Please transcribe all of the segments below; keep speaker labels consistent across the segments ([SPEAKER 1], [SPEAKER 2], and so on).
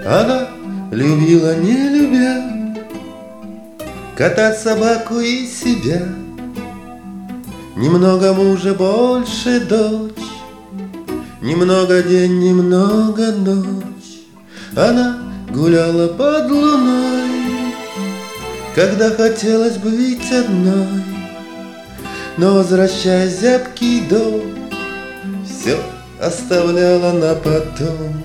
[SPEAKER 1] Она любила, не любя, катать собаку и себя. Немного мужа, больше дочь, немного день, немного ночь. Она гуляла под луной, когда хотелось быть одной. Но, возвращаясь в зябкий дом, все оставляла на потом.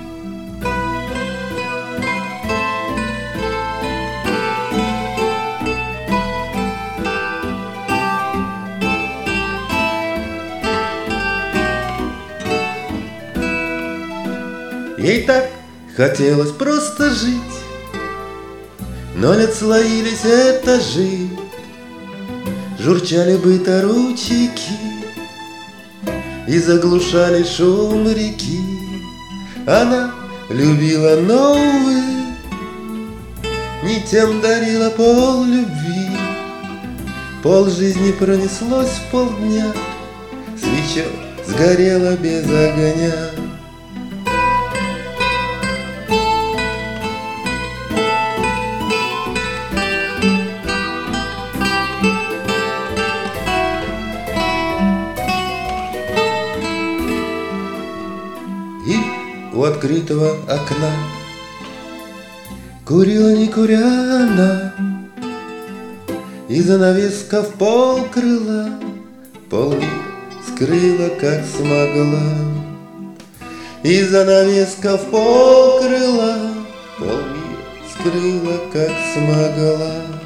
[SPEAKER 1] Ей так хотелось просто жить, но лет слоились этажи, журчали быта ручейки и заглушали шум реки. Она любила, но, увы, не тем дарила пол любви. Пол жизни пронеслось в полдня, свеча сгорела без огня. И у открытого окна курила, не куря она, и занавеска в пол крыла, полмира скрыла, как смогла. И занавеска в пол крыла, полмира скрыла, как смогла.